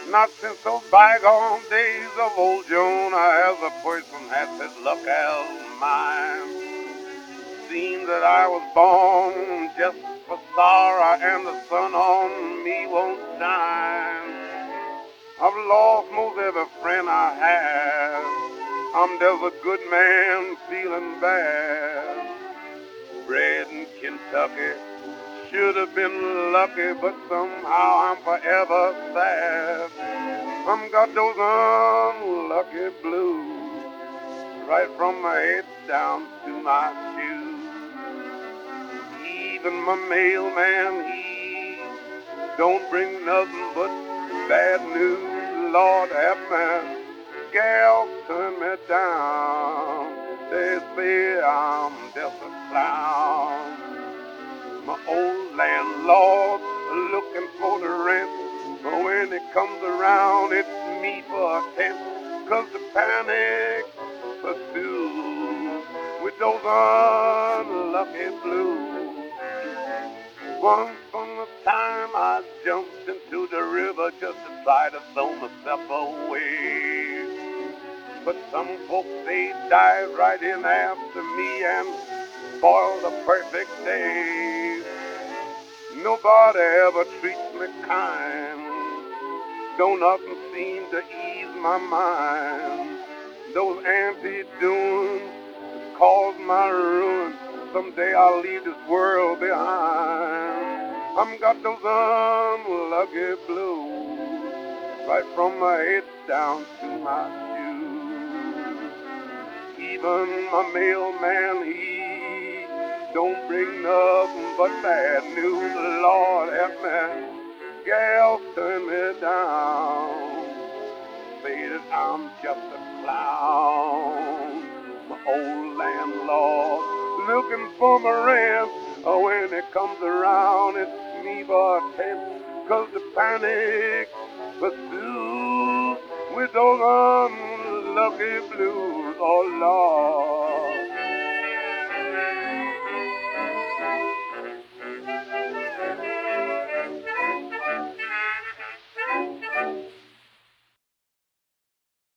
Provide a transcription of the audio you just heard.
Not since those bygone days of old Jonah has a person had his luck as mine. Seems that I was born just for sorrow and the sun on me won't shine. I've lost most every friend I have. I'm just a good man feeling bad. Bred in Kentucky, should have been lucky, but somehow I'm forever sad. I'm got those unlucky blues right from my head down to my shoes. Even my mailman, he don't bring nothing but bad news. Lord have mercy, gal turn me down. They say I'm just a clown. My old landlord looking for the rent, but when it comes around, it's me for a tent. 'Cause the panic pursues with those unlucky blues. Once on a time I jumped into the river just to try to throw myself away. But some folks, they dive right in after me and spoil the perfect day. Nobody ever treats me kind. Don't nothing seem to ease my mind. Those anti-doings cause my ruin. Someday I'll leave this world behind. I'm got those unlucky blues right from my head down to my shoes. Even my mailman, he don't bring nothing but bad news. Lord have mercy, gal turn me down. Say that I'm just a clown. My old landlord looking for my rent. Oh, when it comes around, it's me for a tent. 'Cause the panic pursues with those unlucky blues. Oh, Lord.